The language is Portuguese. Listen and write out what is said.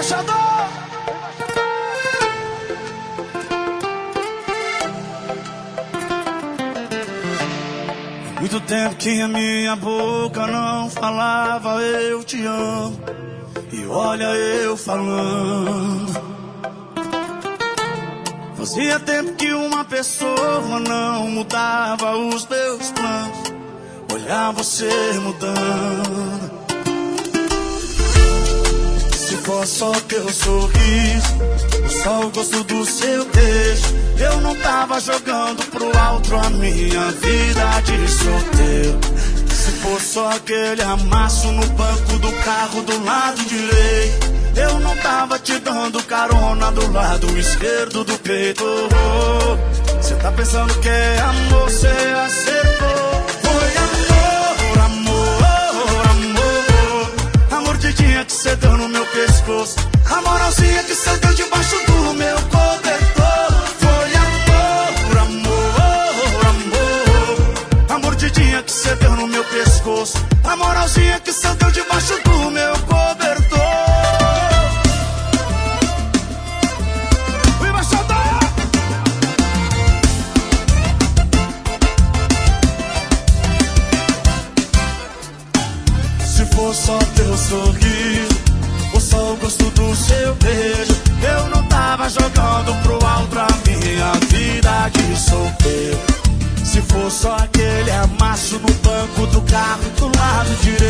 embaixador! Muito tempo que a minha boca não falava eu te amo. E olha eu falando. Fazia tempo que uma pessoa não mudava os meus planos. Olhar você mudando. Se for só teu sorriso, só o gosto do seu beijo, eu não tava jogando pro alto a minha vida de solteiro. Se for só aquele amasso no banco do carro do lado direito, eu não tava te dando carona do lado esquerdo do peito. Cê tá pensando que é amor, cê acertou. Foi amor, amor, amor. A mordidinha que cê deu no meu pescoço, a moralzinha que cê deu debaixo do meu cobertor. Foi amor, amor, amor. A mordidinha que cê deu no meu pescoço, a moralzinha que cê deu debaixo do meu cobertor. Se for só teu sorriso, ou só o gosto do seu beijo, eu não tava jogando pro alto a minha vida de solteiro. Se for só aquele amasso no banco do carro do lado direito,